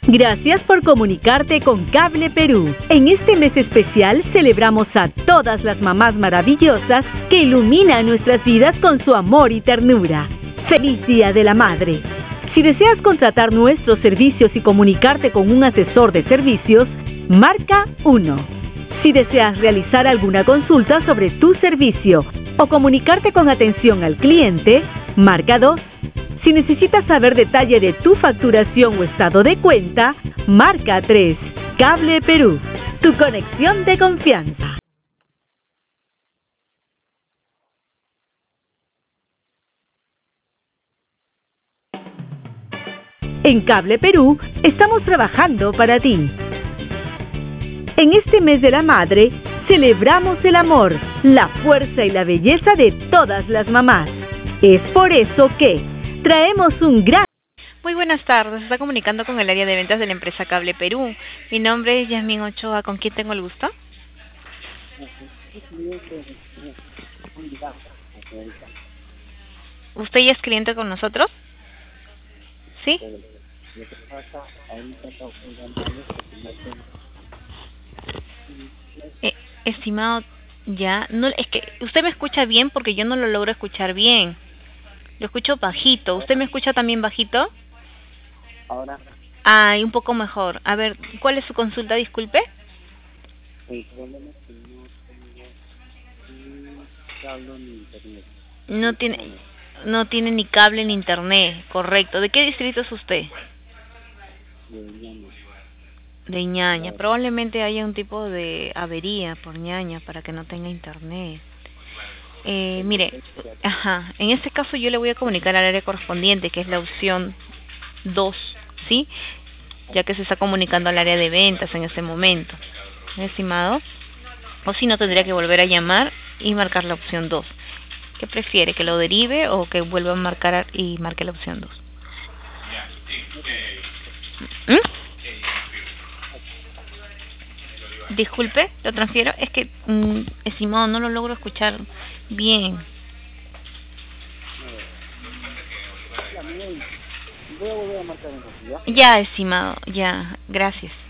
Gracias por comunicarte con Cable Perú. En este mes especial celebramos a todas las mamás maravillosas que iluminan nuestras vidas con su amor y ternura. ¡Feliz Día de la Madre! Si deseas contratar nuestros servicios y comunicarte con un asesor de servicios, marca 1. Si deseas realizar alguna consulta sobre tu servicio o comunicarte con atención al cliente, marca 2. Si necesitas saber detalle de tu facturación o estado de cuenta, marca 3. Cable Perú, tu conexión de confianza. En Cable Perú estamos trabajando para ti. En este mes de la madre, celebramos el amor, la fuerza y la belleza de todas las mamás. Es por eso que traemos un gran... Muy buenas tardes, se está comunicando con el área de ventas de la empresa Cable Perú. Mi nombre es Yasmín Ochoa, ¿con quién tengo el gusto? ¿Usted ya es cliente con nosotros? ¿Sí? Estimado, ya, no, es que usted me escucha bien porque yo no lo logro escuchar bien. Lo escucho bajito. ¿Usted me escucha también bajito? Ahora. Ah, y un poco mejor. A ver, ¿cuál es su consulta? Disculpe. El problema es que no tengo ni cable ni internet. No tiene ni cable ni internet, correcto. ¿De qué distrito es usted? De Ñaña. De Ñaña. Probablemente haya un tipo de avería por Ñaña para que no tenga internet. Mire, en este caso yo le voy a comunicar al área correspondiente, que es la opción 2, ¿sí? Ya que se está comunicando al área de ventas en este momento, estimado. O si no, tendría que volver a llamar y marcar la opción 2. ¿Qué prefiere? ¿Que lo derive o que vuelva a marcar y marque la opción 2? Disculpe, lo transfiero. Es que, estimado, no lo logro escuchar bien. Voy a volver a marcar entonces, ¿ya? Ya, estimado, ya. Gracias.